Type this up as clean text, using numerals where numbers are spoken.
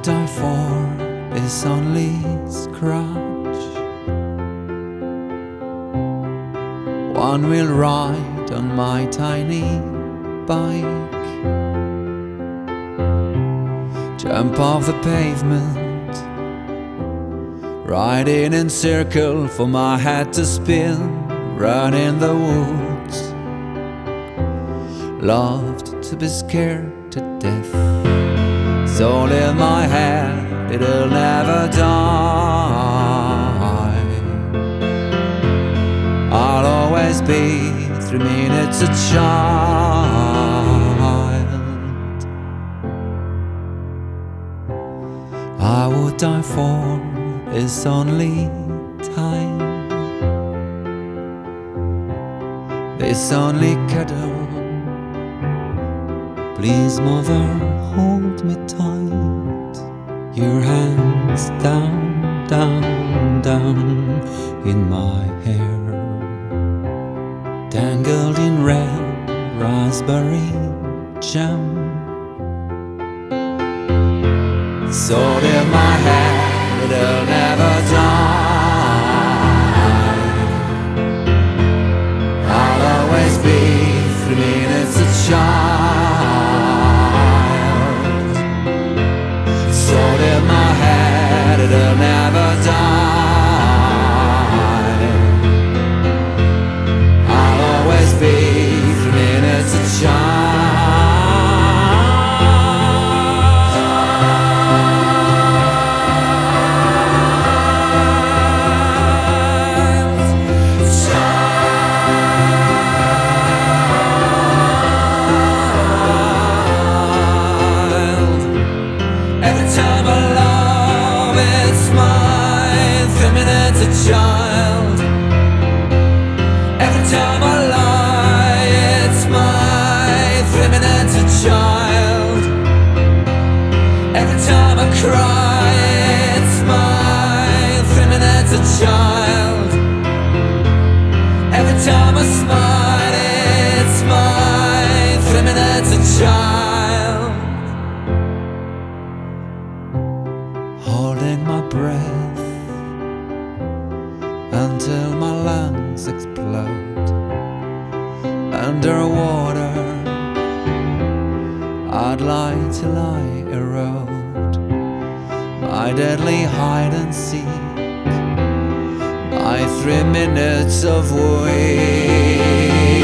die for is only scratch. One will ride on my tiny bike, jump off the pavement, riding in circle for my head to spin, run in the woods, loved to be scared to death. Soul in my head, it'll never die. I'll always be 3 minutes a child. I would die for is only time, this only cuddle. Please, mother, hold me tight. Your hands down, down, down in my hair, tangled in red raspberry jam. Sword in my head, it'll never die. I'll always be 3 minutes a child. Sword in my head, it'll never die. I'll always be 3 minutes a child. Child, every time I lie, it's my 3 minutes a child. Every time I cry, it's my 3 minutes a child. Every time I smile, it's my 3 minutes a child. Holding my breath until my lungs explode. Underwater, I'd lie till I erode. My deadly hide and seek, my 3 minutes of wait.